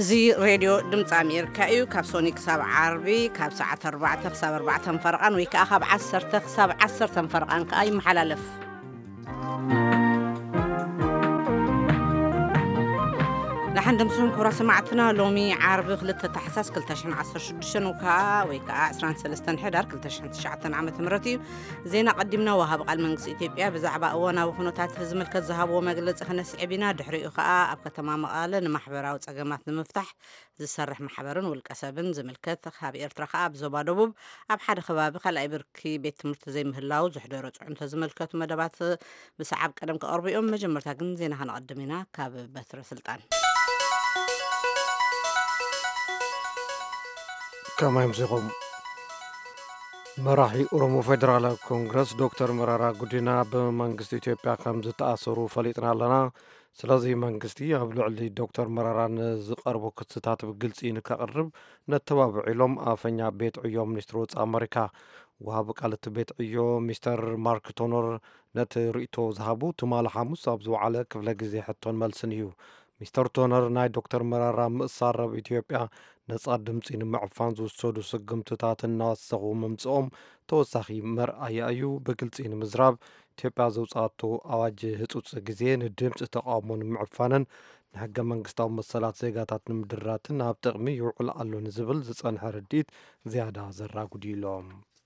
زي راديو دمت أمريكا كابسوني كساب عربي كاب ساعة 4 كساب 4 فرقان ويكا أخاب 10 كساب 10 فرقان كأي محلالف لحن دمسون كورا سمعتنا لومي عربي خلطة تحساس كلتاشن 16 وكا ويكا 23 حدار كلتاشن 9 عامة مرتي زينا قدمنا وهاب قال منقص إثيوبيا بزعبا أوانا وخنوتات هزم الكذهب ومجلس خنس عبينا دحري أخاء أبكا تمام قال نمحبرا وتساقمات المفتح زسرح محبرن والكسابن زملكت خابي ارترخاء بزوبا دبوب أب حد خبابي خلقي بركي بيت مرتزي مهلاو زحدورة عنتا زملكت مدبات بسعب قدم كأربي مجمرتا قن زينا هنقدمنا كاب بثر سلطان كما يمسكم مراحي أورمو فيدرال كونغرس دكتور مرارا قدنا بمنغست إثيوبيا كم زتأثروا فليتنا لنا سلازي منغستي أبلغ لي دكتور مرارا زقربو كتستات بقلسين كقرب نتوابع لهم أفنيا بيت عيوم منستروت أمريكا وهاب قالت بيت عيو مستر مارك تونر نت رئيتو زهابو تمال حاموس أبزو على كفلا جزي حتون ملسنيو مستر تونر ناي دكتور مرارا مصار بإثيوبيا نصاد دمصين معفان زوسودو سقمتታት እናወሰኹ መምጽኦም ተወሳኺ መርኣይ እዩ በግልጽን ምዝራብ ኢትዮጵያ ዘውጻቶ ኣዋጅ ህጹጽ ግዜ ንድምጽ ተቃውሞን ምዕፋንን ንሕገ መንግስታዊ መሰላት ዜጋታት ንምድራትን ኣብ ጥቕሚ ይውዕል ኣሎ ንዝብል ዝጸንሐ ርዲት ዝያዳ ዘራጉዲሎም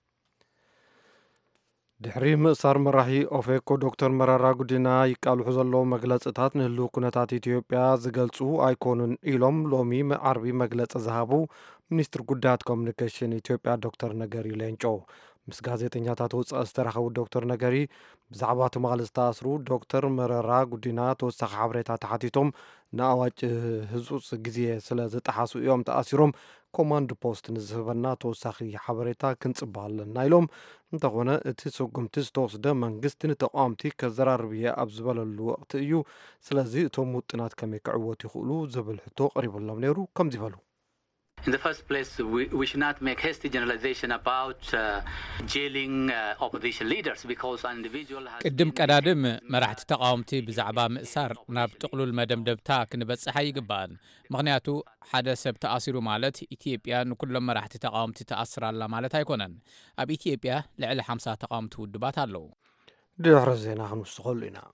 ድሕሪ ምእሳር መራሒ ኦፌኮ ዶክተር መራራ ጉዲና ይቃልሑ ዘለዉ መግለጽታት ንህልው ኩነታት ኢትዮጵያ ዝገልጹ ኣይኮኑን ኢሎም ሎሚ ዓርቢ መግለጺ ዝሃቡ ሚኒስትር ጉዳያት ኮሙኒኬሽን ኢትዮጵያ ዶክተር ነገሪ ሌንጮ ምስ ጋዜጠኛታት ወጻኢ ዝተራኸቡ ዶክተር ነገሪ ብዛዕባ ትማል ዝተኣስሩ ዶክተር መረራ ጉዲና ተወሳኺ ሓበሬታ ተሓቲቶም ንኣዋጅ ህጹጽ ግዜ ስለ ዝጠሓሱ እዮም ተኣሲሮም ኮማንድ ፖስት ንዝህበና ተወሳኺ ሓበሬታ ክንጽባ ኣለና ኢሎም እንተኾነ እቲ ስጉምቲ ዝተወስደ መንግስቲ ንተቃዋምቲ ከዘራርብ እየ ኣብ ዝበለሉ ወቅቲ እዩ ስለዚ እቶም ውጥናት ከመይ ክዕወቱ ይኽእሉ ዝብል ሕቶ ቀሪቡሎም ነይሩ ከምዚ በሉ In the first place, we should not make hasty generalization about jailing opposition leaders because an individual has... قدم قدادم مرحت تقاومتي بزعبا مئسار ناب تقلل مدمدبتا كنبصح يقبان مغنياتو حدا سب تأثيرو مالت إثيوبيا نكل مرحت تقاومتي تأثر الله مالت هيكونن أب إثيوبيا لعل 5 تقاومت ودبات اللو دحر زينا خنوستغلنا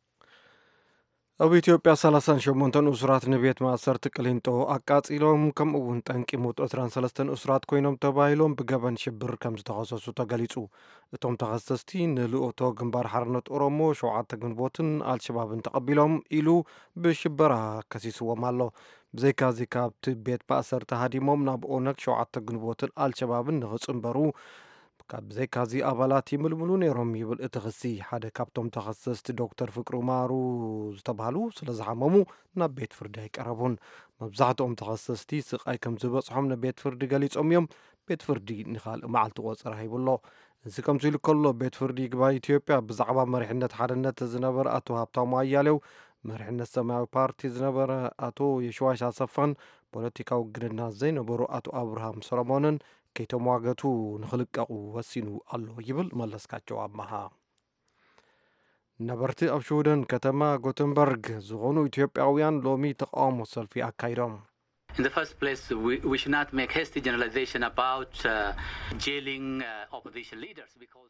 أو إثيوبيا 38 أسرات نبيت مأسرت قلينتو أقاصيلهم كم እውን ጠንቂሙት 23 أسرات ኮይኖም ተባሂሎም ብገበን ሽብር ከም ዝተኸሰሱ ተገሊጹ እቶም ተኸሰስቲ ንልኡቶ ግንባር ሓርነት ኦሮሞ 7 ግንቦትን አልሸባብን ተቐቢሎም ኢሉ ብሽበራ ከሲስዎም ኣሎ ብዘይካዚ ካብቲ ቤት ማእሰርቲ ሃዲሞም ናብ ኦነግ 7 ግንቦትን አልሸባብን ንኽጽንበሩ ካብ ዘይካዚ ኣባላት ይምልምሉ ነይሮም ይብል እቲ ክሲ ሓደ ካብቶም ተኸሰስቲ ዶክተር ፍቅሩ ማሩ ዝተባሃሉ ስለ ዝሓመሙ ናብ ቤት ፍርዲ ኣይቀረቡን መብዛሕትኦም ተኸሰስቲ ስቃይ ከም ዝበፅሖም ንቤት ፍርዲ ገሊፆም እዮም ቤት ፍርዲ ንኻልእ መዓልቲ ቆፅራ ሂብሎ እዚ ከምዚ ኢሉ ከሎ ቤት ፍርዲ ይግባይ ኢትዮጵያ ብዛዕባ መሪሕነት ሓድነት ዝነበረ ኣቶ ሃብታሙ ኣያሌው መሪሕነት ሰማያዊ ፓርቲ ዝነበረ ኣቶ የሽዋሽ ኣሰፋን ፖለቲካዊ ውግንና ዘይነበሩ ኣቶ ኣብርሃም ሰሎሞንን ከይተሟገቱ ንኽልቀቁ ወሲኑ ኣሎ ይብል መለስካቸው ኣማሃ ነበርቲ ኣብ ሽውደን ከተማ ጎተንበርግ ዝኾኑ ኢትዮጵያውያን ሎሚ ተቃውሞ ሰልፊ ኣካይዶም In the first place, we should not make hasty generalization about jailing opposition leaders because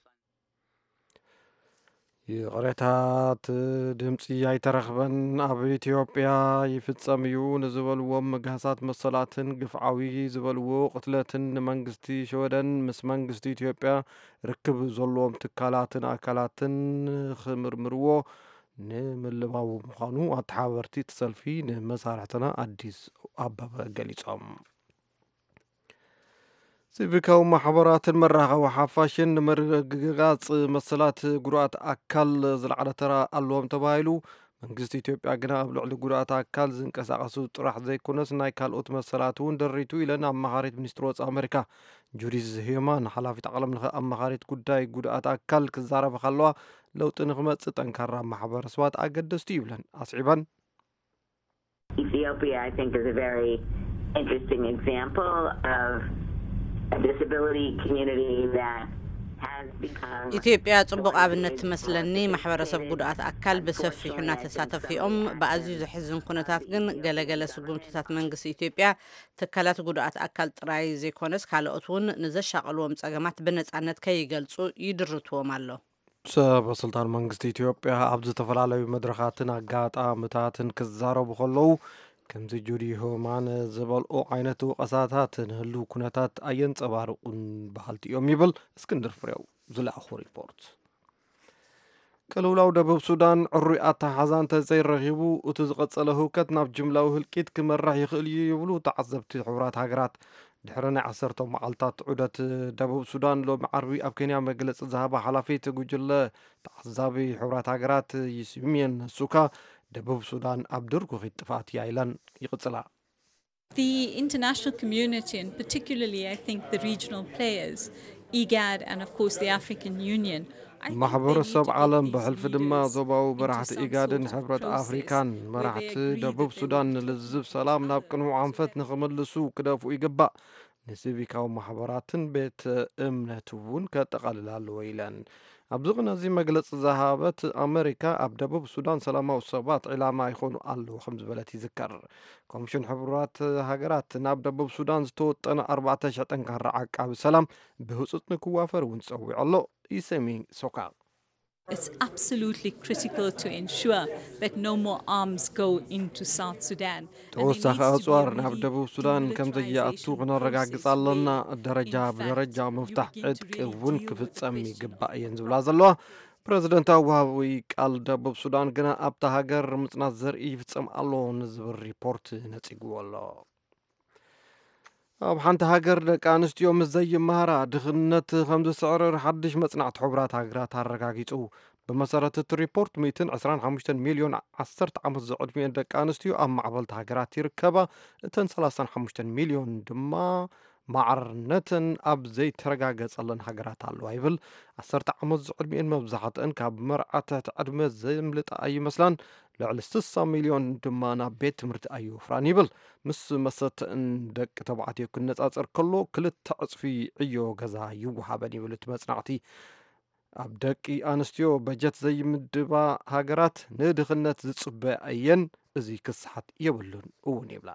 የቅሬታት ድምፂ ኣይተረኽበን ኣብ ኢትዮጵያ ይፍጸም እዩ ንዝበልዎም መጋሳት መሰላትን ግፍዓዊ ዝበልዎ ቅትለትን ንመንግስቲ ሽወደን ምስ መንግስቲ ኢትዮጵያ ርክብ ዘለዎም ትካላትን ኣካላትን ክምርምርዎ ንምልባው ምዃኑ ኣተሓበርቲ ተሰልፊ ንመሳርሕትና ኣዲስ ኣበበ ገሊፆም ሲቪካዊ ማሕበራትን መራኸቢ ሓፋሽን ንምርግጋጽ መሰላት ጉድኣት ኣካል ዝለዓለ ተራ ኣለዎም ተባሂሉ መንግስቲ ኢትዮጵያ ግና ኣብ ልዕሊ ጉድኣት ኣካል ዝንቀሳቐሱ ጥራሕ ዘይኮነስ ናይ ካልኦት መሰላት እውን ደሪቱ ኢለን ኣማኻሪት ሚኒስትሪ ወፃኢ ኣሜሪካ ጁዲዝ ሂዩማን ሓላፊት ዓለም ለኸ ኣማኻሪት ጉዳይ ጉድኣት ኣካል ክዛረበ ከለዋ ለውጢ ንኽመጽእ ጠንካራ ማሕበረሰባት ኣገደስቲ ይብለን ኣስዒበን Ethiopia, I think, is a very interesting example of a disability community that has ኢትዮጵያ ጽቡቕ ኣብነት ትመስለኒ ማሕበረሰብ ጉድኣት ኣካል ብሰፊሑ እናተሳተፊኦም ብኣዝዩ ዘሕዝን ኩነታት ግን ገለገለ ስጉምትታት መንግስቲ ኢትዮጵያ ትካላት ጉድኣት ኣካል ጥራይ ዘይኮነስ ካልኦት እውን ንዘሻቐልዎም ጸገማት ብነጻነት ከይገልጹ ይድርትዎም ኣሎ። ሰበስልጣን መንግስቲ ኢትዮጵያ ኣብ ዝተፈላለዩ መድረኻትን ኣጋጣሚታትን ክዛረቡ ከለዉ ከምዚ ጁዲ ሆማን ዝበልኦ ዓይነት ወቀሳታት ንህሉ ኩነታት ኣየንፀባርቁን ባህልቲ እዮም ይብል እስክንድር ፍሬው ዝለኣኹ ሪፖርት። ከልውላው ደቡብ ሱዳን ዕሩይ ኣተሓሕዛ እንተዘይረኺቡ እቲ ዝቐጸለ ህውከት ናብ ጅምላዊ ህልቂት ክመራሕ ይኽእል እዩ ይብሉ ተዓዘብቲ ሕቡራት ሃገራት ድሕሪ ናይ 10 መዓልታት ዑደት ደቡብ ሱዳን ሎሚ ዓርቢ ኣብ ኬንያ መግለፂ ዝሃባ ሓላፊት ጉጅለ ተዓዛቢ ሕቡራት ሃገራት ይስምየን ሱካ ደቡብ ሱዳን ኣብ ድርጉ ጥፋት ያይላን ይቕጽላ። The international community and particularly I think the regional players IGAD and of course the African Union ማሕበረሰብ ዓለም ብሕልፊ ድማ ዞባዊ መራሕቲ ኢጋድን ሕብረት ኣፍሪካን መራሕቲ ደቡብ ሱዳን ንልዝብ ሰላም ናብ ቅንዑ ኣንፈት ንኽምልሱ ክደፍኡ ይግባእ። ንሲቪካዊ ማሕበራትን ቤት እምነት እውን ከጠቓልል ኣለዎ ኢለን። ኣብዚ ቅነዚ መግለፂ ዝሃበት ኣሜሪካ ኣብ ደቡብ ሱዳን ሰላማዊ ሰባት ዕላማ ይኾኑ ኣለዉ ከም ዝበለት ይዝከር። ኮሚሽን ሕቡራት ሃገራት ናብ ደቡብ ሱዳን ዝተወጠነ 4,000 ጠንካራ ዓቃቢ ሰላም ብህፁፅ ንክዋፈር እውን ፀዊዑ ኣሎ። ይሰሚ ሶካ It's absolutely critical to ensure that no more arms go into South Sudan. ተወሳኺ ኣፅዋር ናብ ደቡብ ሱዳን ከም ዘየኣቱ ክነረጋግፅ ኣለና። ደረጃ ብደረጃ ምፍታሕ ዕጥቂ እውን ክፍፀም ይግባእ እየን ዝብላ ዘለዋ ፕረዚደንታዊ ወሃቢ ቃል ደቡብ ሱዳን ግና ኣብታ ሃገር ምጽናት ዘርኢ ይፍፀም ኣሎ ንዝብል ሪፖርት ነፂግዎ ኣሎ። ኣብ ሓንቲ ሃገር ደቂ ኣንስትዮ ምስ ዘይመሃራ ድኽነት ከም ዝስዕርር ሓድሽ መጽናዕቲ ሕቡራት ሃገራት ኣረጋጊጹ። ብመሰረት እቲ ሪፖርት 125 ሚልዮን 10 ዓመት ዝዕድሚአን ደቂ ኣንስትዮ ኣብ ማዕበልቲ ሃገራት ይርከባ። እተን 35 ሚልዮን ድማ ማዕርነትን ኣብ ዘይተረጋገጸለን ሃገራት ኣለዋ ይብል። 10 ዓመት ዝዕድሚአን መብዛሕትአን ካብ መርዓ ትሕቲ ዕድመ ዘምልጣ ኣይመስላን። ልዕሊ 60 ሚልዮን ድማ ናብ ቤት ትምህርቲ ኣይወፍራን ይብል። ምስ መሰተአን ደቂ ተባዕትዮ ክነጻጸር ከሎ 2 ዕፅፊ ዕዮ ገዛ ይወሃበን ይብል እቲ መጽናዕቲ። ኣብ ደቂ ኣንስትዮ በጀት ዘይምድባ ሃገራት ንድኽነት ዝጽበያ እየን። እዚ ክስሓት የብሉን እውን ይብላ።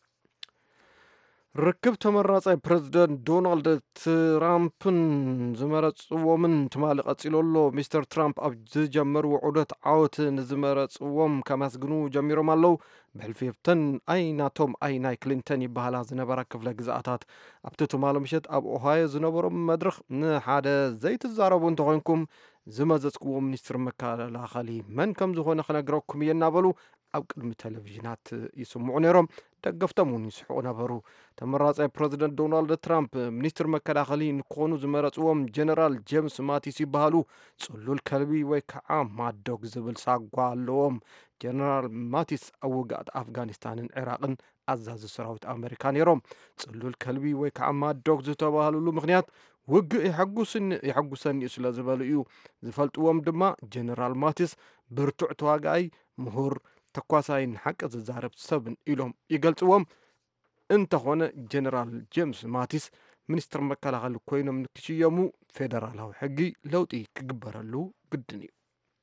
ርክብ ተመራጻይ ፕረዚደንት ዶናልድ ትራምፕን ዝመረጽዎምን ትማሊ ቀጺሉ ኣሎ። ሚስተር ትራምፕ ኣብ ዝጀመርዎ ዑደት ዓወት ንዝመረጽዎም ከመስግኑ ጀሚሮም ኣለዉ። ብሕልፊተን ኣይናቶም ኣይ ናይ ክሊንተን ይበሃላ ዝነበራ ክፍለ ግዝኣታት ኣብቲ ትማሊ ምሸት ኣብ ኦሃዮ ዝነበሮም መድረኽ ንሓደ ዘይትዛረቡ እንተኾንኩም ዝመዘዝክዎ ሚኒስትር መከላኸሊ መን ከም ዝኾነ ክነግረኩም እየ እናበሉ ኣብ ቅድሚ ቴሌቭዥናት ይስምዑ ነይሮም። ደገፍቶም እውን ይስሕቁ ነበሩ። ተመራጻይ ፕረዚደንት ዶናልድ ትራምፕ ሚኒስትር መከላኸሊ ንክኾኑ ዝመረጽዎም ጀነራል ጄምስ ማቲስ ይበሃሉ። ጽሉል ከልቢ ወይ ከዓ ማዶግ ዝብል ሳጓ ኣለዎም። ጀነራል ማቲስ ኣብ ውግኣት ኣፍጋኒስታንን ዕራቅን ኣዛዚ ሰራዊት ኣሜሪካ ነይሮም። ጽሉል ከልቢ ወይ ከዓ ማዶግ ዝተባሃሉሉ ምክንያት ውግእ ይሐጉሰኒ ስለ ዝበሉ እዩ። ዝፈልጥዎም ድማ ጀነራል ማቲስ ብርቱዕ ተዋጋኣይ፣ ምሁር፣ ተኳሳይን ሓቂ ዝዛረብ ሰብን ኢሎም ይገልጽዎም። እንተኾነ ጀነራል ጄምስ ማቲስ ሚኒስትር መከላኸሊ ኮይኖም ንክሽየሙ ፌደራላዊ ሕጊ ለውጢ ክግበረሉ ግድን እዩ።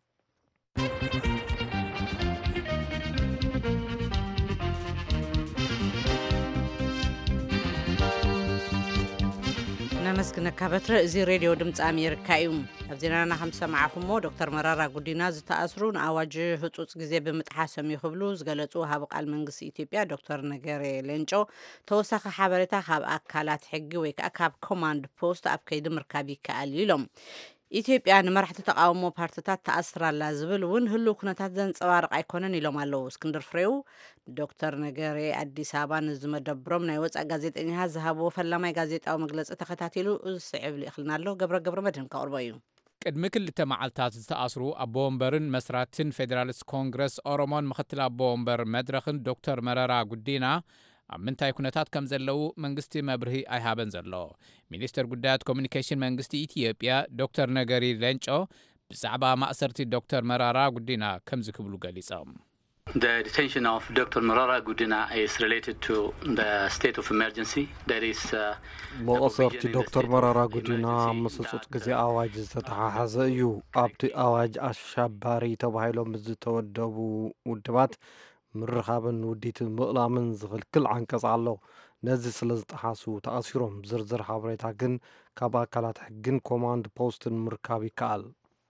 ነመስግነካ በትረ እዚ ሬድዮ ድምፂ ኣሜሪካ እዩ። ኣብ ዜናና ከም ሰማዕኹሞ ዶክተር መራራ ጉዲና ዝተኣስሩ ንኣዋጅ ህፁፅ ግዜ ብምጥሓሰም ይኽብሉ ዝገለጹ ሃብ ቃል መንግስቲ ኢትዮጵያ ዶክተር ነገሬ ሌንጮ ተወሳኺ ሓበሬታ ካብ ኣካላት ሕጊ ወይ ከዓ ካብ ኮማንድ ፖስት ኣብ ከይዲ ምርካብ ይከኣል ኢሎም። ኢትዮጵያ ንመራሕቲ ተቃውሞ ፓርቲታት ተኣስራላ ዝብል እውን ህልው ኩነታት ዘንፀባርቕ ኣይኮነን ኢሎም ኣለዉ። እስክንድር ፍሬው ዶክተር ነገሬ ኣዲስ ኣበባ ንዝመደብሮም ናይ ወፃእ ጋዜጠኛታት ዝሃብዎ ፈላማይ ጋዜጣዊ መግለፂ ተኸታቲሉ ዝስዕብ ልእኽልና ኣሎ። ገብረ መድህን ከቕርቦ እዩ። ቅድሚ 2 መዓልታት ዝተኣስሩ ኣቦ ወንበርን መስራትን ፌደራሊስት ኮንግረስ ኦሮሞን ምክትል ኣቦ ወንበር መድረኽን ዶክተር መረራ ጉዲና ኣብ ምንታይ ኩነታት ከም ዘለው መንግስቲ መብርሂ ኣይሃበን ዘሎ። ሚኒስትር ጉዳያት ኮሙኒኬሽን መንግስቲ ኢትዮጵያ ዶክተር ነገሪ ሌንጮ ብዛዕባ ማእሰርቲ ዶክተር መራራ ጉዲና ከም ዝክብሉ ገሊጾም The detention of Dr. Marara Gudina is related to the state of emergency. There is مقصرتي دكتور مرارا غودينا مسصوت غزي اواج ዝተተሓሓዘ እዩ ኣብቲ ኣዋጅ ኣሸባሪ ተባሂሎም ዝተወደቡ ውድባት ምርኻብን ውዲትን ምቕላምን ዝኽልክል ዓንቀጽ ኣሎ ነዚ ስለ ዝተሓሱ ተኣሲሮም ዝርዝር ሓበሬታ ግን ካብ ኣካላት ሕግን ኮማንድ ፖስትን ምርካብ ይከኣል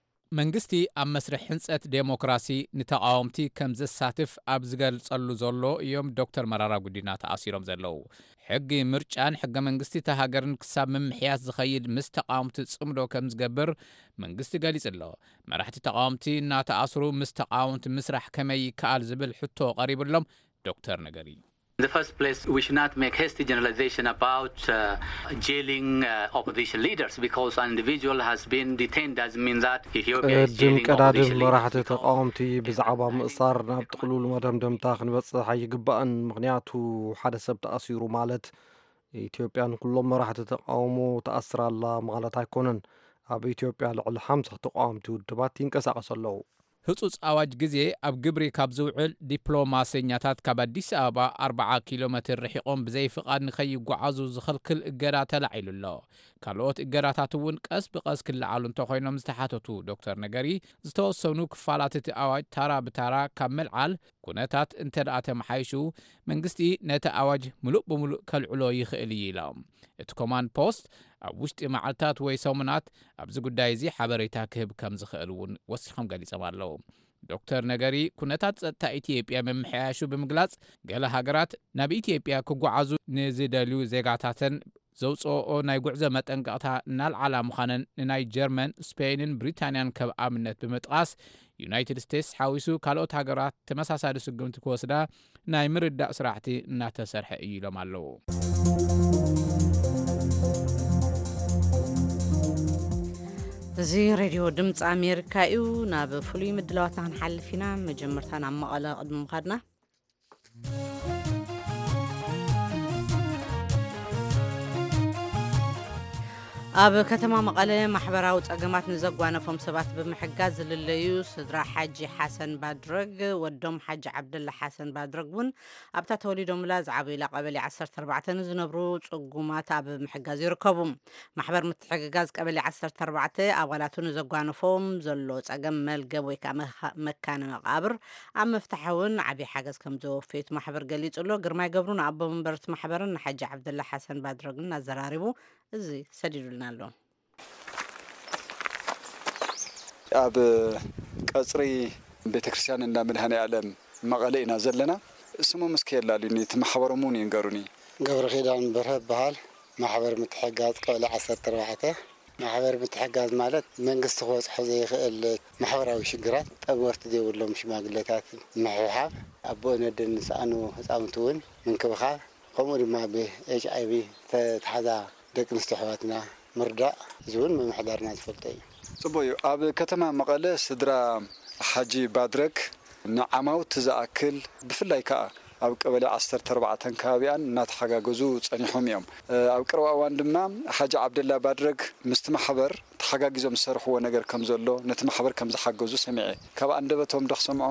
መንግስቲ ኣብ መስርሕ ህንጸት ዴሞክራሲ ንተቃወምቲ ከም ዘሳትፍ ኣብ ዝገልጸሉ ዘሎ እዮም ዶክተር መራራ ጉዲና ተኣሲሮም ዘለዉ ሕጊ ምርጫን ሕገ መንግስቲ ተሃገርን ክሳብ ምምሕያስ ዝኸይድ ምስ ተቃወምቲ ጽምዶ ከም ዝገብር መንግስቲ ገሊጽ ኣሎ መራሕቲ ተቃወምቲ እናተኣስሩ ምስ ተቃወምቲ ምስራሕ ከመይ ይከኣል ዝብል ሕቶ ቀሪብሎም ዶክተር ነገሪ In the first place, we should not make hasty generalization about jailing opposition leaders because an individual has been detained doesn't mean that Ethiopia is jailing opposition leaders. መራሕቲ ተቃወምቲ ብዛዕባ ምእሳር ናብ ጥቕሉል መደምደምታ ክንበጽሕ ኣይግባእን ምክንያቱ ሓደ ሰብ ተኣሲሩ ማለት ኢትዮጵያ ንኩሎም መራሕቲ ተቃውሞ ተኣስራላ ማለት ኣይኮነን ኣብ ኢትዮጵያ ልዕሊ 50 ተቃወምቲ ውድባት ይንቀሳቐሱ ኣለዉ ህጹጽ ኣዋጅ ግዜ ኣብ ግብሪ ካብ ዝውዕል ዲፕሎማስኛታት ካብ ኣዲስ ኣበባ 40 ኪሎ ሜትር ርሒቆም ብዘይ ፍቓድ ንኸይጓዓዙ ዝኽልክል እገዳ ተላዒሉ ኣሎ ካልኦት እገዳታት እውን ቀስ ብቐስ ክለዓሉ እንተኾይኖም ዝተሓተቱ ዶክተር ነገሪ ዝተወሰኑ ክፋላት እቲ ኣዋጅ ታራ ብታራ ካብ መልዓል ኩነታት እንተ ደኣ ተመሓይሹ መንግስቲ ነቲ ኣዋጅ ሙሉእ ብምሉእ ከልዕሎ ይኽእል እዩ ኢሎም እቲ ኮማንድ ፖስት ኣብ ውሽጢ መዓልታት ወይ ሰሙናት ኣብዚ ጉዳይ እዚ ሓበሬታ ክህብ ከም ዝኽእል እውን ወሲኾም ገሊጾም ኣለዉ ዶክተር ነገሪ ኩነታት ጸጥታ ኢትዮጵያ መምሕያሹ ብምግላጽ ገለ ሃገራት ናብ ኢትዮጵያ ክጓዓዙ ንዝደልዩ ዜጋታትን ዘውፅኦ ናይ ጉዕዞ መጠንቀቕታ እናልዓላ ምዃነን ንናይ ጀርመን ስፔንን ብሪታንያን ከም ኣብነት ብምጥቃስ ዩናይትድ ስቴትስ ሓዊሱ ካልኦት ሃገራት ተመሳሳሊ ስጉምቲ ክወስዳ ናይ ምርዳእ ስራሕቲ እናተሰርሐ እዩ ኢሎም ኣለዉ እዚ ሬድዮ ድምፂ ኣሜሪካ እዩ ናብ ፍሉይ ምድላዋትና ክንሓልፍ ኢና መጀመርታ ናብ መቐለ ቅድሚ ምኻድና ኣብ ከተማ መቐለ ማሕበራዊ ጸገማት ንዘጓነፎም ሰባት ብምሕጋዝ ዝልለዩ ስድራ ሓጂ ሓሰን ባድረግ ወዶም ሓጂ ዓብደላ ሓሰን ባድረግ እውን ኣብታ ተወሊዶምላ ዝዓበዩላ ቀበሌ 14 ዝነብሩ ጽጉማት ኣብ ምሕጋዝ ይርከቡ ማሕበር ምትሕግጋዝ ቀበሌ 14 ኣባላቱ ንዘጓነፎም ዘሎ ጸገም መልገብ ወይ ከዓ መካነ መቃብር ኣብ ምፍታሕ እውን ዓብይ ሓገዝ ከም ዘወፈየት ማሕበር ገሊጹ ኣሎ ግርማይ ገብሩን ኣቦ መንበርቲ ማሕበርን ሓጂ ዓብደላ ሓሰን ባድረግን ኣዘራሪቡ እዚ ሰዲዱልና ኣሎ ኣብ ቀጽሪ ቤተክርስቲያን እንዳ መድኃኔ ዓለም መቐለ ኢና ዘለና ስሙ መስከየላልኒ ተማሕበሮሙን ይንገሩኒ ገብረ ኺዳን በርሀ በሃል ማሕበር ምትሕጋዝ ቀበሌ 14 ማሕበር ምትሕጋዝ ማለት መንግስቲ ክወጽሖ ዘይኽእል ማሕበራዊ ሽግራት ጠበርቲ ዘይብሎም ሽማግለታት ምሕብሓብ ኣቦ ነድን ንስኣኑ ህፃውንቲ እውን ምንክብኻብ ከምኡ ድማ ብኤችኣይቪ ተታሓዛ ደቂ ኣንስትዮ ኣሕዋትና ምርዳእ ዝውን መምሕዳርና ዝፈልጦ እዩ ጽቡቅ እዩ ኣብ ከተማ መቐለ ስድራ ሓጂ ባድረግ ንዓማውቲ ዝኣክል ብፍላይ ከዓ ኣብ ቀበሌ 14 ከባቢያን እናተሓጋገዙ ጸኒሖም እዮም ኣብ ቅርብ እዋን ድማ ሓጂ ዓብደላ ባድረግ ምስቲ ማሕበር ተሓጋጊዞም ዝሰርሕዎ ነገር ከም ዘሎ ነቲ ማሕበር ከም ዝሓገዙ ሰሚዐ ካብ አንደበቶም ደኽሰምዖ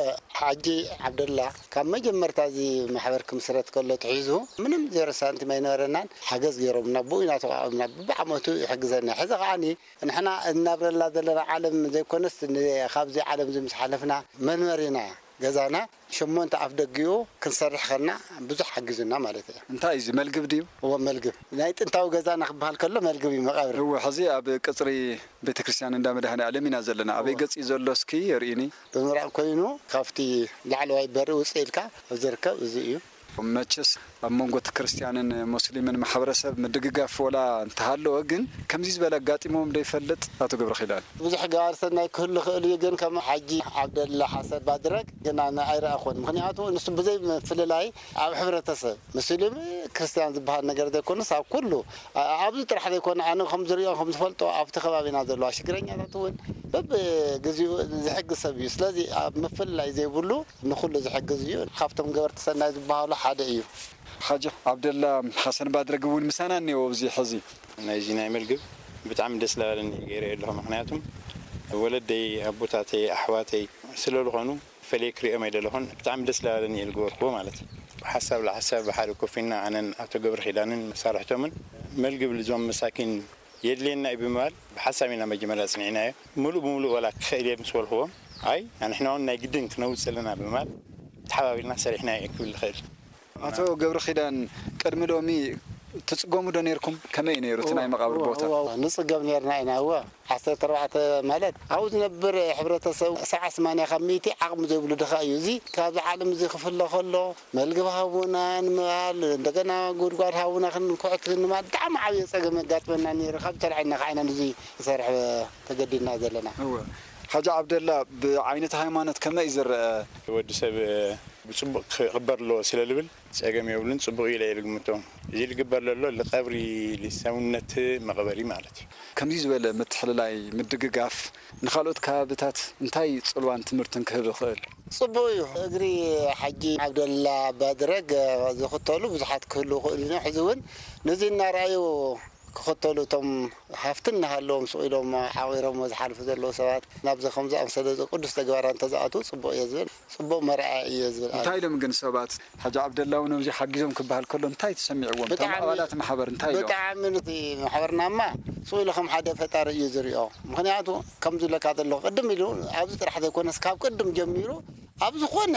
ሓጂ ዓብደላ ካብ መጀመርታ እዚ ማሕበር ክምስረት ከሎ ትሒዙ ምንም ዜሮ ሳንቲም ኣይነበረናን ሓገዝ ገይሮምና ብኡና ተቃውምና ብዓመቱ ይሕግዘና ሕዚ ከዓኒ ንሕና እናብረላ ዘለና ዓለም ዘይኮነስ ካብዚ ዓለም ዝምስሓለፍና መንበሪና ገዛና شمونت أفدقيو كنصرح خلنا بزح حجزنا مالته. انتهى إذا ملقب ديو. هو ملقب. نايت انتهى وجزانا خبها كله ملقبي مقابر. هو حظي أبي كسري بيت كريستيان عندما دهنا على مين نزلنا أبي قص إزولوسكي يريني. بمرأة كوينو خافتي لعلو يبرو وسيلك وزركا وزيو. وماتشس أمونغوت كريستيان مسلمين محبرسة مدققة فولا انتهالو أجن كم زيز بلا قاتمهم ده يفلت أتوقع خلال. بزح جارسنا كل يجن كم حجي عبد الله حسن بدرك جنا أنا عير أخوان مخنياتو نصب زي في اللاي عم حبرتسه مسلم كريستيان بهذا النجار ده يكون صعب كله عبد ترى حدا يكون عنه 5 ريال 5 فلتو أفتخر بينادر له شكرين يا تون بب جزيو زحق سبيس لازم مفل لا زي بقوله نخل زحق جزيو خافتم جبرت سنة بهذا حدا إيو حاجة عبد الله حسن بدرك يقول مسانني وبزي حزي نايجينا ملقب بتعمل دسلالني غير لهم مخنياتهم ولدي ابوتاتي احواتي سلو لهونو فليك ريما يدلهون بتعمل دسلا لني الجوركو مالتي حسب لحسب بحالكم فينا عن أتوقع خلانين مسارحتهم من ملقب لزوم مساكين يدلينا بمال بحسبنا مجمل سنيناية ملو ولا خير مسؤول هو أي يعني إحنا قلنا جدا نوصل لنا بمال تحاولنا سرحنا كل خير. أتو قبر خدان كرملومي تسقوموا دنيركم كما ينيروا تناي مقابر بوتا. نسقم نيرنا إنا هو حسيت روعة مالت عاوز نبر حبرة ساعة 8:50 عقم زي بلو دخايو زي كاب عالم زي خفله خلو ملقبها هونا نمال دقنا قرقار هونا خن كعت نمال دعم عاوز سقم قات بنا نير خب ترعنا خاينا نزي صرح تقدينا زلنا. هو حاجة عبد الله بعينة هايمانة كما يزر ود سب بصبق خبر له سلالبل ساقم يولن صبغ إلى يرقمتهم زي اللي قبر له اللي قبري لساونة مقبري مالتي كم يزول متحللاي مدققاف نخالوت كابتات انتاي صلوان تمرتن كهب خير صبويو اقري حجي عبد الله بادرق زخطولو بزحات كله خلنا حزون نزلنا رايو كخطولو تم حفتنا هاللوم سئلهم حاويرهم وزحالف زلو سوات نابز خمسة أمثلة قدس تجواران تزعتو صبو يزبل صبو مرعى يزبل انتاي لهم جن سبات حاج عبد الله ونوزي حجزهم كبهال كلهم انتاي تسمعوهم تم أولاد محبر انتاي بتعامل في محبرنا ما سئلهم حدا فتار يزريو مخنياتو كم زلك هذا اللغة قدم يلون عبز راح يكون اسكاب قدم جميلو عبز خون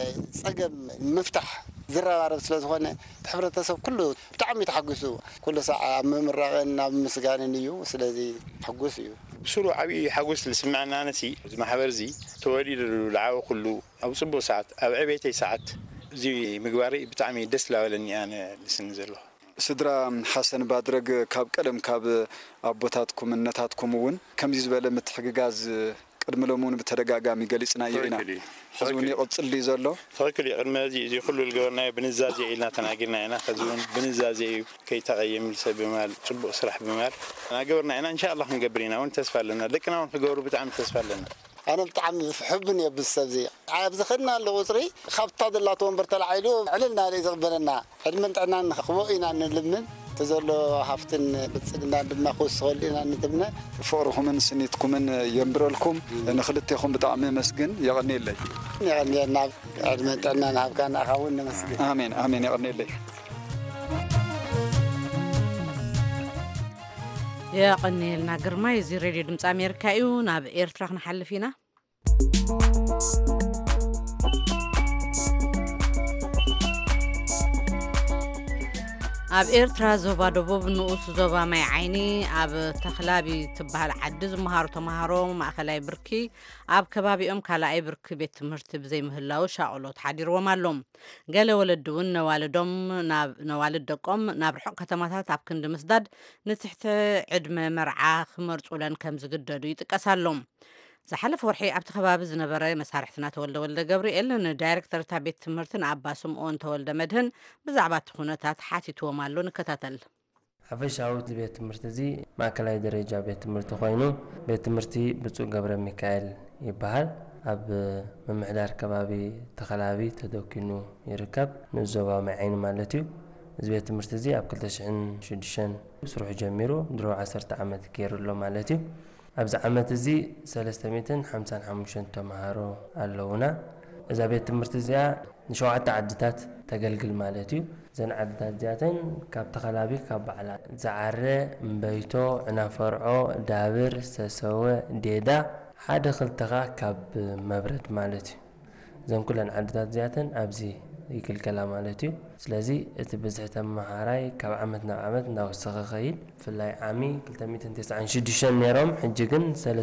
سقم مفتاح زر عرب سلازخونه حبرتسب كله بتعم يتحقسوا كل ساعة ممرغنا بمسجان نيو سلازي حقوسيو بسرعة عبي حقوس اللي سمعنا نسي ما حبرزي تولي العاو كله أو صبوا ساعات أو عبيتي ساعات زي مقباري بتعمي دسلا ولا إني أنا لسنزله سدرا حسن بادرق كاب كلام كاب أبوتاتكم النتاتكم ون كم يزبل متحققاز قدم لهمون بترجاجامي جالسنا يعينا حزوني قدس اللي زلوا فكري قدم زي كل الجورنا بنزازي إلنا تناقلنا هنا خزون بنزازي كي تغيم السبب مال صبوا سرح بمال أنا جورنا هنا إن شاء الله نقبرينا وأنت تسفل لنا لكن أنا جور بتعمل تسفل لنا أنا بتعمل في حبني بالسبزي عابز خدنا اللوزري خبطة الله توم برتلع عيلو عللنا اللي زغبرنا علمت عنا خوئنا نلمن تزولو حفتن بتصدنا دماغو سولينا ندمنا فورهم من سنيتكم من ينبرلكم أنا خلتيكم بطعم مسجن يغني لي يغني لنا علمت عنا نعب كان أخونا مسجن آمين آمين يغني لي يا قني لنا قرماي زي راديو دمس أمريكا ناب إيرتراخ نحل فينا أب إيرترا زوبا دبوب نقص زوبا ماي عيني أب تخلابي تبهال عدز مهارو تمهارو ما أخلاي بركي أب كبابي كالاي بركي بيت مرتب زي مهلاو شاولو تحدير ومالهم قال ولدون نوالد دقم نابرحو كتماتات أب كند مسداد نتحت عدم مرعى خمرت ولان كم زقددو يتكسالهم زحلف ورحي أبت خباب زنبرة مسارحتنا تولد جبريل إن دايركتور تابيت تمرتن عباسم أون تولد مدهن بزعبات خونتات حاتي تومالو نكتاتل حفش عود بيت مرتزي ما كلاي درجة بيت مرتخوينو بيت مرتي بتسوق جبر ميكائيل يبهال أب ممحدار كبابي تخلابي تدوكينو يركب نزوبا معين مالتيو بيت مرتزي أب كل تشعن شدشن يسروح جميرو درو 10 عامات كيرو له مالتيو أبز عمت زي 355 تمهارو اللونا إذا بيت مرتزيا نشوع تعدتات تقلقل مالتي زين عدتات زياتين كاب تخلابي كاب على زعرة مبيتو عنا فرعو دابر سسوى ديدا حدا خلتغا كاب مبرد مالتي زين كلن عدتات زياتين أبزي يكل كلام مالتي سلازي اتبزحت مهاراي كاب عمتنا عمتنا وسخخيل في اللاي عامي كلتا 296 نيرم حجيكن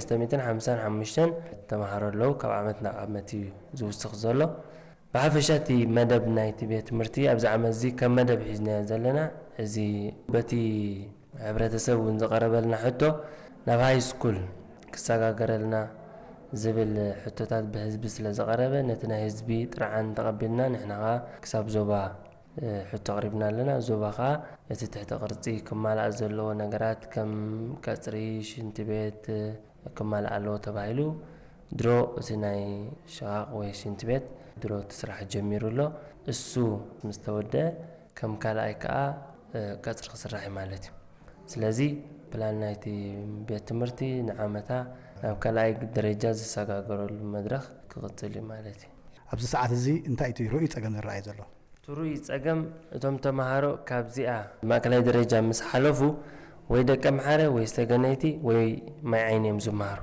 355 تمهارو لو كاب عمتنا عمتي زوسخ زلو بحفشاتي مدب نايتي بيت مرتي ابز عمل زي كم مدب حزنا زلنا زي بتي عبرتسب ونزقربلنا حتو ناب هاي سكول كساغاغرلنا زبل حتوتات بحزب سلازقربه نتنا حزبي طرعان تقبلنا نحنا كساب زوبا حتى قريبنا لنا زوباخا يتي تحت قرصي كمال ازلو نغرات كم كسري شنت بيت كمال الو تبايلو درو سيناي شاق وي شنت بيت درو تسرح جميرو له السو مستوده كم كالاي كا كسر خسرحي مالتي سلازي بلان نايتي بيت مرتي نعمتا كالاي درجه زساغاغرو المدرخ كقتلي مالتي ኣብዚ ሰዓት እዚ እንታይ እቲ ሩኡይ ፀገም ዝረኣይ ዘሎ ትሩይ ፀገም እቶም ተማሃሮ ካብዚኣ ማእከላይ ደረጃ ምስ ሓለፉ ወይ ደቀ መሓረ ወይ ዝተገነይቲ ወይ ማይ ዓይን እዮም ዝመሃሩ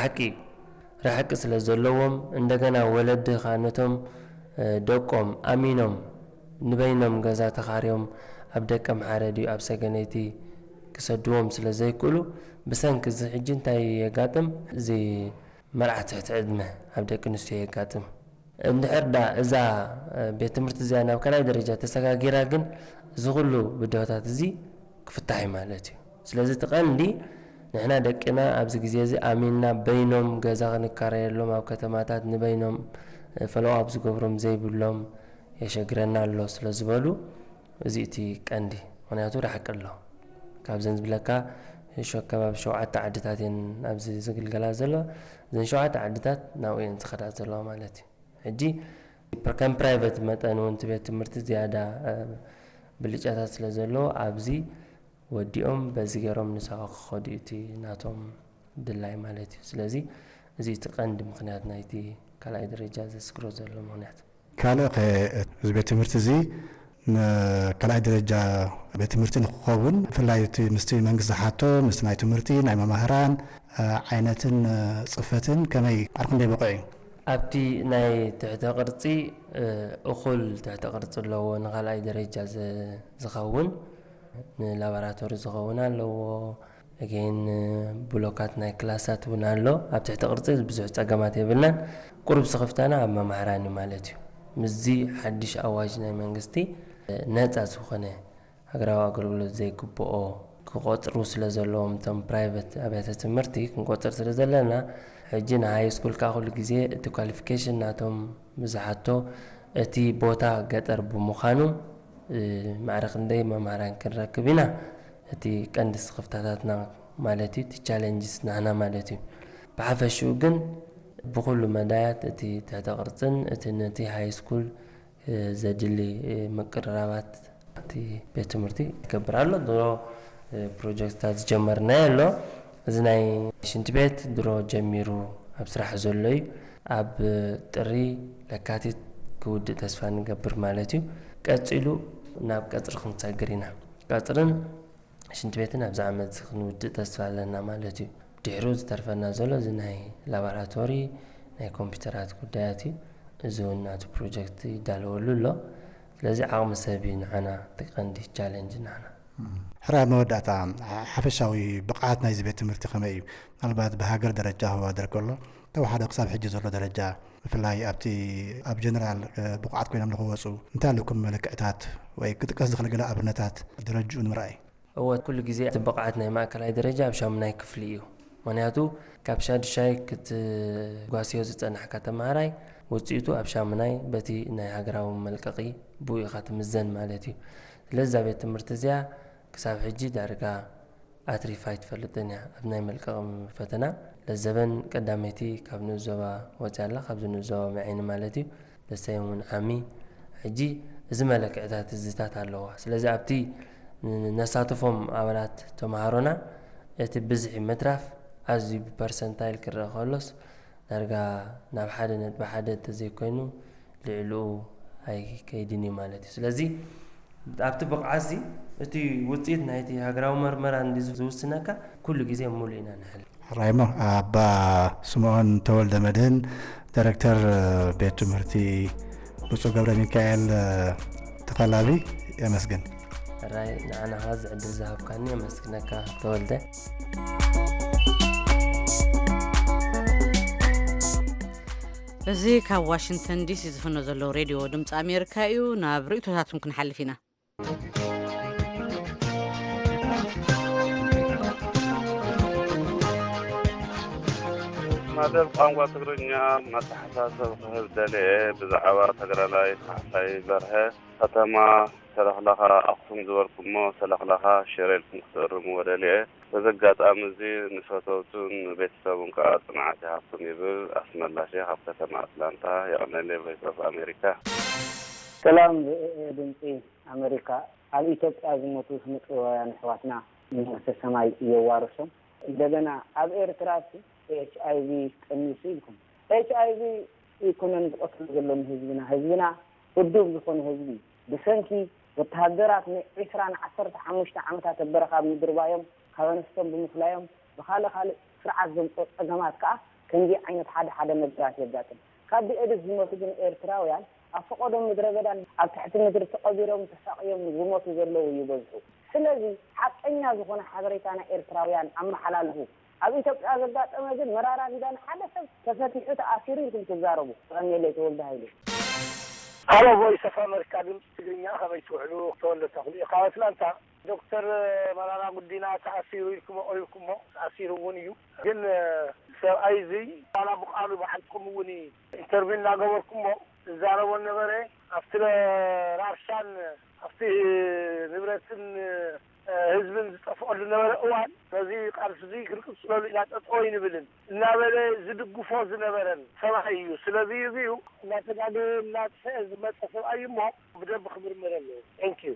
ራሕቂ ስለ ዘለዎም እንደገና ወለዲ ኻነቶም ደቆም ኣሚኖም ንበይኖም ገዛ ተኻርዮም ኣብ ደቀ መሓረ ድዩ ኣብ ሰገነይቲ ክሰድዎም ስለ ዘይክእሉ ብሰንኪ እዚ ሕጂ እንታይ የጋጥም እዚ መርዓት ትሕቲ ዕድመ ኣብ ደቂ ኣንስትዮ የጋጥም እንድሕር ዳ እዛ ቤት ትምህርቲ እዚኣ ናብ ካልኣይ ደረጃ ተሰጋጊራ ግን እዚ ኩሉ ብድሆታት እዚ ክፍታሕ ማለት እዩ ስለዚ ተቐንዲ ንሕና ደቅና ኣብዚ ግዜ እዚ ኣሚንና በይኖም ገዛ ክንካረየሎም ኣብ ከተማታት ንበይኖም ፈለዋብ ዝገብሮም ዘይብሎም የሸግረና ኣሎ ስለ ዝበሉ እዚ እቲ ቀንዲ ምክንያቱ ራሕቂ ኣሎ ካብዘን ዝብለካ ከባቢ 7 ዓድታት እየን ኣብዚ ዝግልገላ ዘሎ እዘን 7 ዓድታት ናብኡ እየን ዝኸዳ ዘለዋ ማለት እዩ ሕጂ ከም ፕራይቬት መጠን እውን ቤት ትምህርቲ ዝያዳ ብልጫታት ስለ ዘለዎ ኣብዚ ወዲኦም በዚ ገይሮም ንሳኻ ክኸዱ እቲ ናቶም ድላይ ማለት እዩ ስለዚ እዚ እቲ ቀንዲ ምክንያት ናይቲ ካልኣይ ደረጃ ዘስክሮ ዘሎ ምክንያት ካልእ እዚ ቤት ትምህርቲ እዚ ካልኣይ ደረጃ ቤት ትምህርቲ ንክኸውን ብፍላይ እቲ ምስቲ መንግስቲ ዝሓቶ ምስቲ ናይ ትምህርቲ ናይ መማህራን ዓይነትን ፅፈትን ከመይ ዓርኩም ደይበቕዕ እዩ ኣብቲ ናይ ትሕተ ቅርፂ እኹል ትሕተ ቅርፂ ኣለዎ ንኻልኣይ ደረጃ ዝኸውን ንላቦራቶሪ ዝኸውን ኣለዎ እገን ብሎካት ናይ ክላሳት እውን ኣሎ ኣብ ትሕተ ቅርፂ ብዙሕ ፀገማት የብልናን ቁርብ ስኽፍታና ኣብ መማህራን ማለት እዩ ምዚ ሓድሽ ኣዋጅ ናይ መንግስቲ ነፃ ዝኾነ ሃገራዊ ኣገልግሎት ዘይግብኦ ክቆፅሩ ስለ ዘለዎም እቶም ፕራይቬት ኣብያተ ትምህርቲ ክንቆፅር ስለ ዘለና ሕጂ ንሃይ ስኩል ካ ኩሉ ግዜ እቲ ኳሊፊኬሽን ናቶም ብዝሓቶ እቲ ቦታ ገጠር ብምዃኑ ማዕረኽ እንደይ መማህራን ክንረክብ ኢና እቲ ቀንዲ ስኽፍታታትና ማለት እዩ እቲ ቻሌንጅስ ናህና ማለት እዩ ብሓፈሽኡ ግን ብኩሉ መዳያት እቲ ትሕተ ቅርፅን እቲ ነቲ ሃይ ስኩል ዘድሊ ምቅርራባት እቲ ቤት ትምህርቲ ይገብር ኣሎ ድሮ ፕሮጀክትታት ዝጀመርናዮ ኣሎ እዚ ናይ ሽንቲ ቤት ድሮ ጀሚሩ ኣብ ስራሕ ዘሎ እዩ ኣብ ጥሪ ለካቲት ክውድእ ተስፋ ንገብር ማለት እዩ ቀፂሉ ናብ ቀፅሪ ክንሰግር ኢና ቀፅርን ሽንቲ ቤትን ኣብዚ ዓመት ክንውድእ ተስፋ ኣለና ማለት እዩ ድሕሩ ዝተርፈና ዘሎ እዚ ናይ ላቦራቶሪ ናይ ኮምፒውተራት ጉዳያት እዩ እዚ እውን ናቱ ፕሮጀክት ይዳለወሉ ኣሎ ስለዚ ዓቕሚ ሰብ ንዓና ተቐንዲ ቻሌንጅ ንዓና ሕራይ መወዳእታ ሓፈሻዊ ብቕዓት ናይ ቤት ትምህርቲ ከመይ እዩ ምናልባት ብሃገር ደረጃ ክወዳደር ከሎ ተወሓደ ክሳብ ሕጂ ዘሎ ደረጃ ብፍላይ ኣብ ጀነራል ብቕዓት ኮይኖም ንክወፁ እንታይ ኣለኩም መለክዕታት ወይ ክጥቀስ ዝኽእል ገለ ኣብነታት ደረጅኡ ንምርኣይ እወ ኩሉ ግዜ እቲ ብቕዓት ናይ ማእከላይ ደረጃ ኣብ ሻምናይ ክፍሊ እዩ ምክንያቱ ካብ ሻድሻይ ክትጓስዮ ዝፀናሕካ ተምሃራይ ውፅኢቱ ኣብ ሻምናይ በቲ ናይ ሃገራዊ መልቀቂ ብኡ ኢኻ ትምዘን ማለት እዩ ስለዚ ቤት ትምህርቲ እዚኣ ክሳብ ሕጂ ዳርጋ ኣትሪፋ ይትፈልጥን እያ ኣብ ናይ መልቀቂ ፈተና ለዘበን ቀዳመይቲ ካብ ንዞባ ወፅያላ ካብዚ ንዞባ መዒኒ ማለት እዩ ደስተይ እውን ዓሚ ሕጂ እዚ መለክዕታት እዝታት ኣለዋ ስለዚ ኣብቲ ነሳትፎም ኣባላት ተምሃሮና እቲ ብዝሒ ምትራፍ ኣዝዩ ብፐርሰንታይል ክረአ ከሎስ ዳርጋ ናብ ሓደ ነጥቢ ሓደ ተዘይኮይኑ ልዕልኡ ኣይከይድን እዩ ማለት እዩ ስለዚ ኣብቲ ብቕዓሲ እቲ ውፅኢት ናይቲ ሃገራዊ መርመራ እንዲ ዝውስነካ ኩሉ ግዜ ሙሉእ ኢና ንሕል ራይሞ ኣባ ስምዖን ተወልደ መድህን ዳይሬክተር ቤት ትምህርቲ ብፁዕ ገብረ ሚካኤል ተኸላቢ የመስግን ራይ ንዓና ኸ ዝዕድል ዝሃብካኒ የመስግነካ ተወልደ እዚ ካብ ዋሽንግተን ዲሲ ዝፍኖ ዘሎ ሬድዮ ድምፂ ኣሜሪካ እዩ ናብ ርእቶታቱን ክንሓልፍ ኢና መደብ ቋንቋ ትግርኛ ማተሓሳሰብ ክህብ ደልየ ብዛዕባ ተግራላይ ካሕሳይ በርሀ ከተማ ሰለኽለኻ ኣኽሱም ዝበልኩሞ ሰለኽለኻ ሽሬልኩም ክትእርሙ ወደልየ በዘጋጣሚ እዚ ንፈተውቱን ቤተሰቡን ከዓ ፅንዓት ይሃብኩም ይብል ኣስመላሽ ካብ ከተማ ኣትላንታ የቕነለ ቮይስ ኦፍ ኣሜሪካ ሰላም ድምፂ ኣሜሪካ ኣብ ኢትዮጵያ ዝሞቱ ንጥወያን ኣሕዋትና መንግስቲ ሰማይ የዋርሶም እንደገና ኣብ ኤርትራ HIV ቀኒሱ ኢልኩም HIV ኢኮኖሚ ዝቆስሉ ዘለዎም ህዝብና ውድብ ዝኾነ ህዝቢ ብሰንኪ ወተሃደራት ን20-15 ዓመታት በረኻ ምድርባዮም ካበነስቶም ብምፍላዮም ብኻልእ ስርዓት ዘምፅኦ ፀገማት ከዓ ከምዚ ዓይነት ሓደ ነገራት የጋጥም ካብ ብኤድስ ዝሞቱ ግን ኤርትራውያን ኣብ ፈቆዶም ምድረ በዳን ኣብ ትሕቲ ምድሪ ተቐቢሮም ተሳቅዮም ዝሞቱ ዘለዉ ይበዝሑ ስለዚ ሓቀኛ ዝኾነ ሓበሬታና ኤርትራውያን ኣመሓላልፉ ኣብ ኢትዮጵያ ዘጋጠመ ግን መራራ ቢዳን ሓደ ሰብ ተፈቲሑ ተኣሲሩ ኢልኩም ትዛረቡ ቀኒለ ተወልደ ሃይሉ هلا فويس اوف امريكا بتجرينا خمي توحلو تولد تخلي خاصلانتا دكتور مرانا قدينا تأثير لكم تأثير ونيو جن سايزي انا بقالو بحالكم وني انترفين لاغوركم زارو النبره افتر راشان افتي نبرتن ህዝብን ዝጠፍቀሉ ነበረ እዋን በዚ ቃልሲ ክርክስ ስለሉ ኢና ጠጥኦ ይንብልን እናበለ ዝድግፎ ዝነበረን ሰብኣይ እዩ ስለዚ እዚዩ እናተጋደ እናተሰአ ዝመፀ ሰብኣይ እሞ ብደንብ ክምርመር ኣለዎ ቴንኪዩ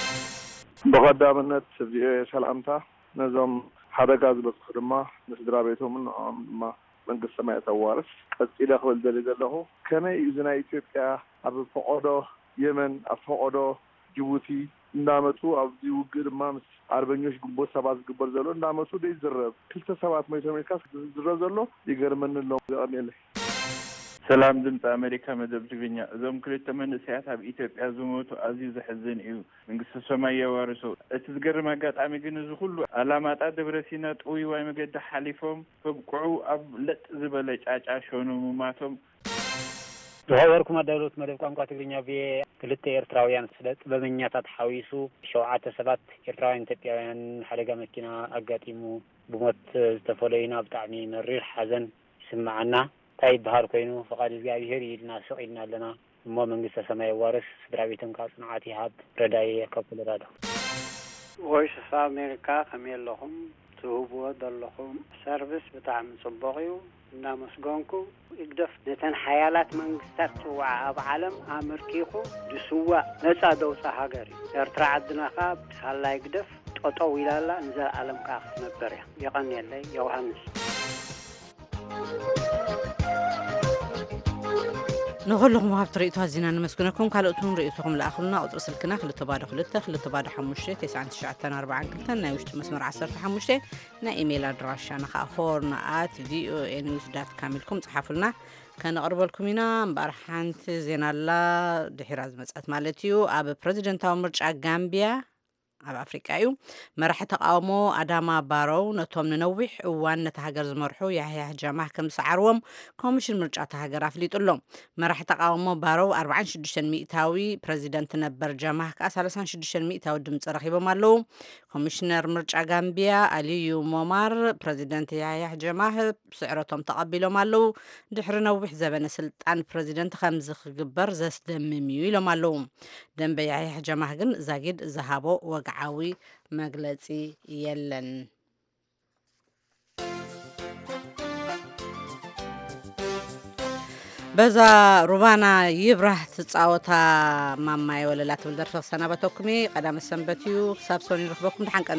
ብቐዳምነት ሰላምታ ነዞም ሓደጋ ዝበፅሑ ድማ ንስድራ ቤቶምን ድማ መንግስቲ ሰማያዊ ተዋርስ ቀፂለ ክብል ዘርኢ ዘለኹ ከመይ እዩ ናይ ኢትዮጵያ ኣብ ፈቆዶ የመን ኣብ ፈቆዶ ጅቡቲ እንዳመቱ ኣብዚ ውግእ ድማ ምስ አርበኞች ግንቦት ሰባት ዝግበር ዘሎ እንዳመቱ ደይዝረብ ክልተ ሰባት ሞይቶ አሜሪካ ዝረብ ዘሎ ይገርመን ነው ዘቀኒለ ሰላም ድምፅ አሜሪካ መደብ ትግርኛ እዞም ክልተ መንእሰያት ኣብ ኢትዮጵያ ዝሞቱ ኣዝዩ ዘሕዝን እዩ መንግስቲ ሰማይ የዋርሶ እቲ ዝገርም አጋጣሚ ግን እዚ ሁሉ አላማጣ ደብረሲና ጥውይዋይ መገዲ ሓሊፎም ከብቅዑ ኣብ ለጥ ዝበለ ጫጫ ሾኑ ሙማቶም ዝኸበርኩም ኣዳሎት መደብ ቋንቋ ትግርኛ ክልተ ኤርትራውያን ስለ ጥበበኛታት ሓዊሱ 7 ሰባት ኤርትራውያን ኢትዮጵያውያን ሓደጋ መኪና አጋጢሙ ብሞት ዝተፈለዩና ብጣዕሚ መሪር ሓዘን ይስምዓና ታይ ባህር ኮይኑ ፈቃድ እግዚአብሔር ይልና ሰቂልና ኣለና እሞ መንግስቲ ሰማይ ዋርስ ስድራ ቤቶም ካብ ጽንዓት ይሃብ ረዳይ ከፍለራዶ ቮይስ ኦፍ አሜሪካ ከመየለኹም ትህብዎ ዘለኹም ሰርቪስ ብጣዕሚ ጽቡቕ እዩ እናመስገንኩ ይግደፍ ነተን ሓያላት መንግስታት ጽዋዕ ኣብ ዓለም ኣመርኪኹ ድስዋ ነፃ ደውፃ ሃገር ኤርትራ ዓድናኻ ብሓላይ ይግደፍ ጠጠው ይላላ ንዘለዓለም ካ ክትነብር እያ ይቐኒየለይ ዮሃንስ نقولهم وهاب طريقتها الزنا نمسكنكم كالوتون رئيسهم لأخلنا أطر سلكنا خلت بعد خلت بعد حمشة 994 كلتنا يوشت مسمار 10 حمشة نا إيميل أدراشنا خورنا@voanews.com لكم صحافلنا كان قرب لكم هنا برحانت زنا الله دحراز مسألة مالتيو أب بريزيدنت أمرج غامبيا ኣብ ኣፍሪቃ እዩ መራሒ ተቃውሞ ኣዳማ ባሮው ነቶም ንነዊሕ እዋን ነቲ ሃገር ዝመርሑ ያህያ ጀማህ ከም ሰዓርዎም ኮሚሽን ምርጫ ሃገር ኣፍሊጡሎም መራሒ ተቃውሞ ባሮው 46 ሚእታዊ ፕሬዚደንት ነበር ጀማህ 36 ሚእታዊ ድምጽ ረኺቦም ኣለው ኮሚሽነር ምርጫ ጋምቢያ አሊዩ ሞማር ፕሬዚደንት ያህያ ጀማህ ስዕረቶም ተቀቢሎም ኣለው ድሕሪ ነዊሕ ዘበነ ስልጣን ፕሬዚደንት ከም ዝግበር ዘስደምም እዩ ኢሎም ኣለው ደንበ ያህያ ጀማህ ግን ዛጊድ ዝሃቦ ወግዓዊ መግለጺ የለን በዛ ሩባና ይብራህ ተጻወታ ማማይ ወለላ ትብል ደርፈ ሰናበተኩሚ ቀዳም ሰንበትዩ ሳብሶን ይረክበኩም ድሓንቀኒ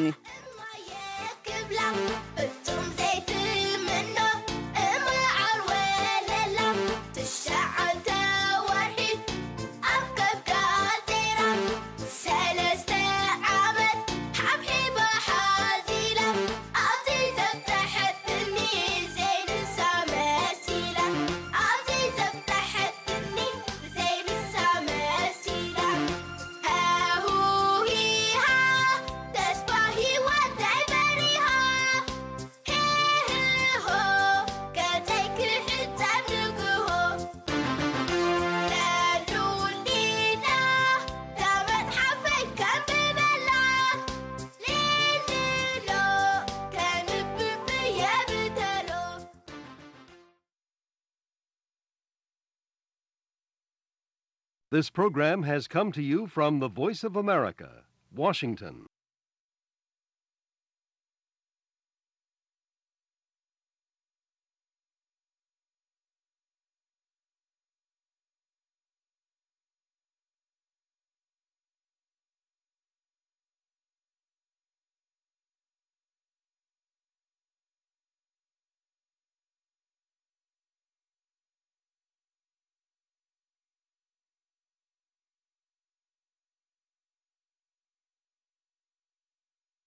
This program has come to you from the Voice of America, Washington.